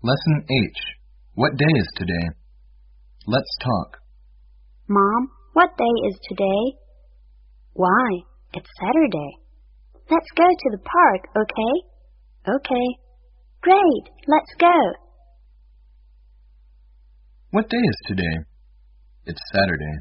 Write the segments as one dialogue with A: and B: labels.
A: Lesson H. What day is today? Let's talk.
B: Mom, what day is today? Why, it's Saturday. Let's go to the park, okay? Okay. Great, let's go.
A: What day is today? It's Saturday.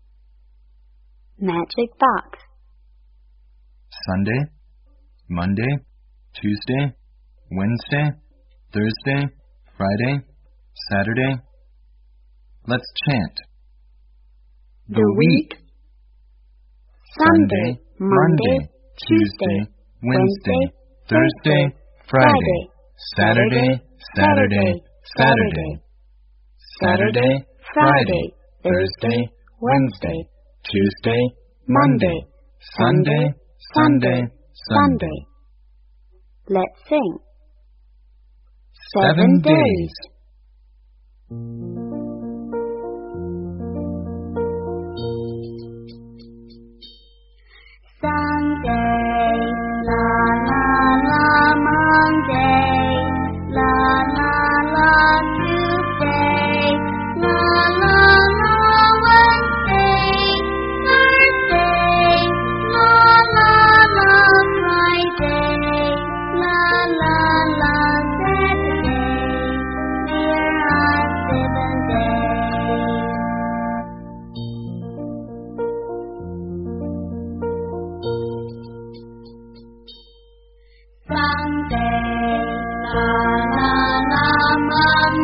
B: Magic box.
A: Sunday, Monday, Tuesday, Wednesday, Thursday, Friday, Saturday. Let's chant.
B: The week. Sunday, Monday, Tuesday, Wednesday, Thursday, Friday,
A: Saturday, Saturday, Saturday. Saturday, Friday, Thursday, Wednesday, Tuesday, Monday, Sunday, Sunday, Sunday.
B: Let's sing.
A: 7 days.
B: Sunday, la la la, Monday, la la la, Tuesday, la la la, Wednesday, Thursday, la la la, Friday, la la la, Saturday. There are 7 days. Sunday, la la la, Monday.